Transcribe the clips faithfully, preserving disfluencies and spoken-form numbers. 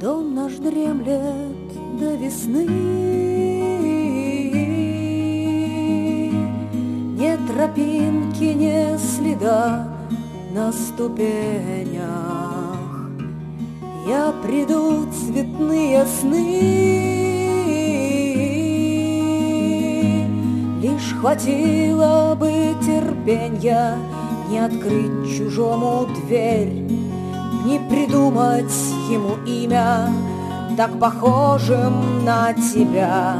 Дом наш дремлет до весны, нет тропинки, ни следа на ступенях. Я приду, цветные сны, лишь хватило бы терпенья не открыть чужому дверь, не придумать ему имя, так похожим на тебя.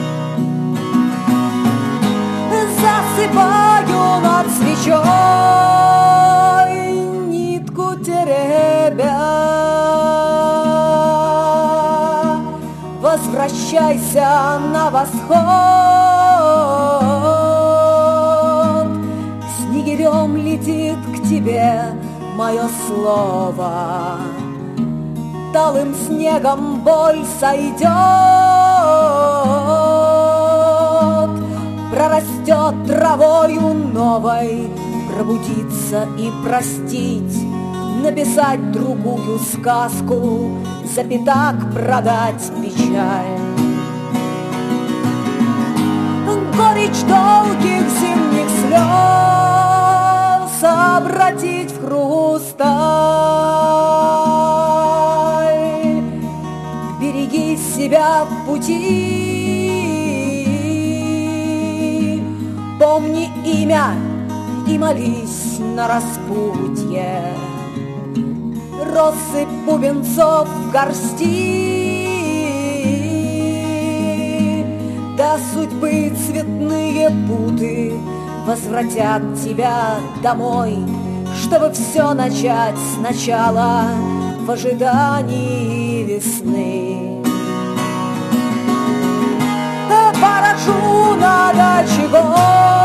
Засыпаю над свечой, нитку теребя. Возвращайся на восход, снегирем летит к тебе мое слово. Талым снегом боль сойдет, прорастет травою новой, пробудиться и простить, написать другую сказку, за пятак продать печаль. Горечь долгих зимних слез обратить в хрусталь. Береги себя в пути, помни имя и молись на распутье. Россыпь бубенцов в горсти, до судьбы цветные путы возвратят тебя домой, чтобы все начать сначала в ожидании весны. Поражу над очагом